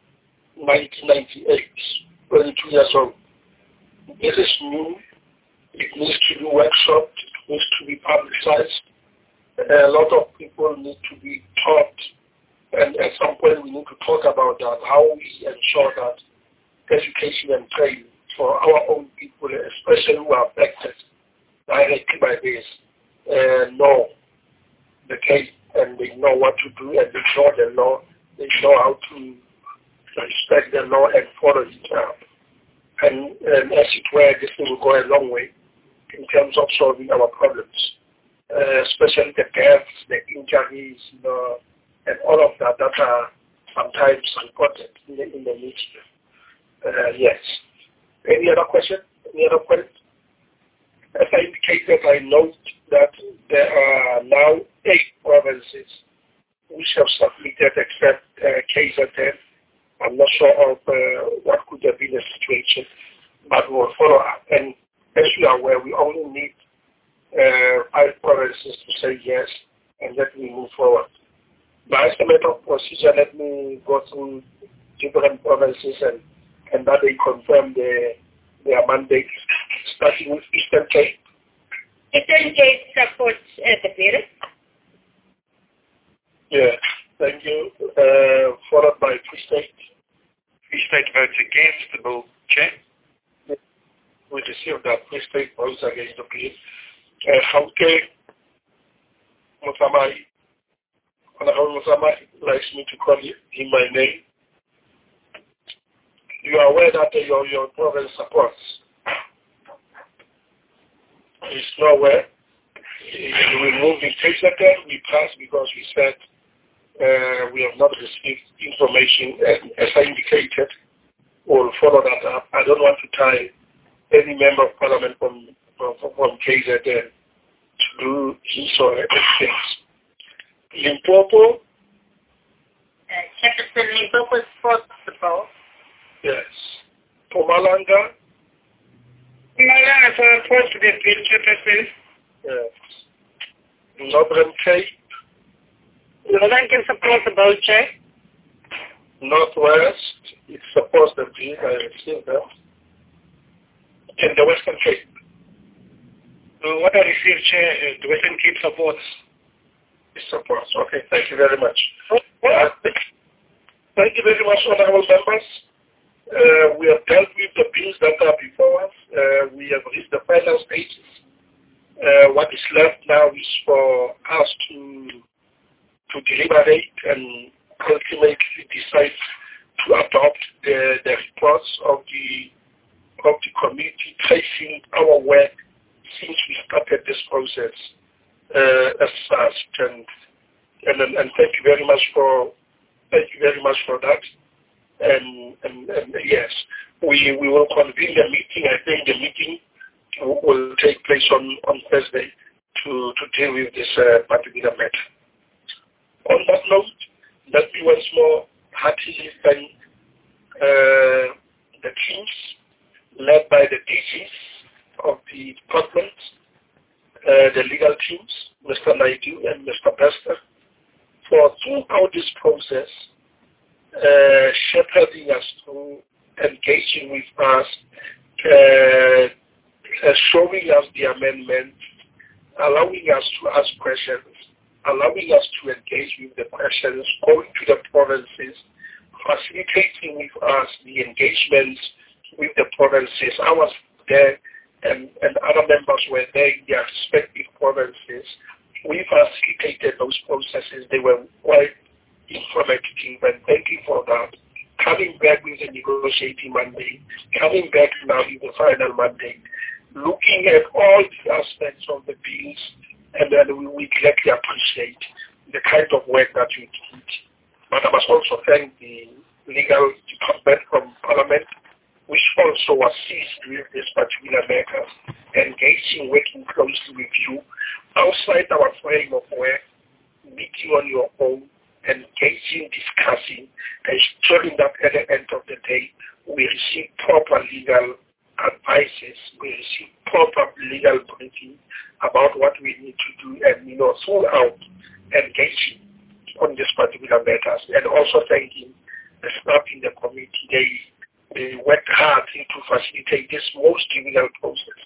1998, 22 years old. This is new. It needs to be workshopped. It needs to be publicized. A lot of people need to be taught, and at some point we need to talk about that, how we ensure that education and training for our own people, especially who are affected directly by this, know the case and they know what to do and they know the law, they know how to respect the law and follow it up. And as it were, this will go a long way in terms of solving our problems, especially the deaths, the injuries, and all of that are sometimes reported in the media. Yes. Any other question? Any other point? As I indicated, I note that there are now 8 provinces which have submitted except KZN. I'm not sure of what could have been the situation, but we'll follow up. And as you are aware, we only need 5 provinces to say yes, and let me move forward. But as a matter of procedure, let me go through different provinces and that they confirm their mandate, starting with Eastern Cape. Eastern Cape supports the bill. Yeah, thank you. Followed by Free State. Free State votes against the bill, Chair. We received that Free State votes against the bill. Gauteng, Mutsamai. Honorable Mutsamai likes me to call him my name. You are aware that your province supports. It's nowhere. You will move in KZN. We passed because we said we have not received information. And as I indicated, we'll follow that up. I don't want to tie any member of parliament from KZN to do his or her things. Limpopo. Chairperson, Limpopo supports the bill. Yes. Mpumalanga. Mpumalanga supports the bill, Chairperson. Yes. Northern Cape. Northern Cape supports the bill, Chair. Northwest, it supports the bill. I received that. And the Western Cape. What I received, Chair, the Western Cape supports. It supports. Okay, thank you very much. Thank you very much, honorable members. We have dealt with the bills that are before us. We have reached the final stages. What is left now is for us to deliberate and ultimately decide to adopt the reports of the committee tracing our work since we started this process as such. And thank you very much for that. And yes, we will convene the meeting. I think the meeting will take place on Thursday to deal with this particular matter. On that note, let me once more heartily thank the teams led by the DGs of the department, the legal teams, Mr. Naidu and Mr. Bester, for throughout this process, shepherding us through, engaging with us, showing us the amendments, allowing us to ask questions, allowing us to engage with the questions, going to the provinces, facilitating with us the engagements with the provinces. I was there and other members were there in their respective provinces. We facilitated those processes. They were quite informative, and thank you for that. Coming back with the negotiating mandate, coming back now with the final mandate, looking at all the aspects of the bills, and then we greatly appreciate the kind of work that you did. But I must also thank the legal department from Parliament, which also assist with this particular matter, engaging, working closely with you outside our frame of work, meeting on your own, engaging, discussing, ensuring that at the end of the day we receive proper legal advices, we receive proper legal briefing about what we need to do, and throughout engaging on this particular matters, and also thanking the staff in the committee. They worked hard to facilitate this most difficult process.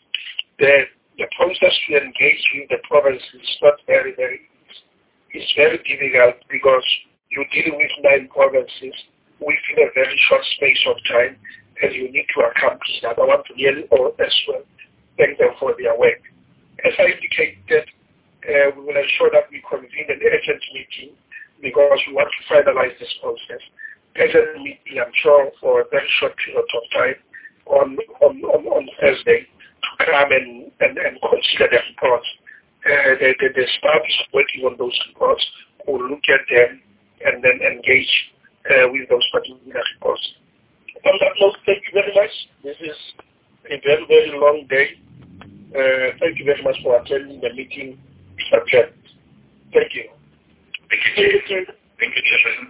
The process to engage with the province is not very, very easy. It's very difficult because you deal with 9 provinces within a very short space of time, and you need to accomplish that. I want to really as well thank them for their work. As I indicated, we will ensure that we convene an urgent meeting because we want to finalize this process. Urgent meeting, I'm sure, for a very short period of time on Thursday to come and consider the reports. The staff is working on those reports. We'll look at them and then engage with those particular reports. On that note, thank you very much. This is a very, very long day. Thank you very much for attending the meeting. Thank you. Thank you, Chair. Thank you, Chairperson.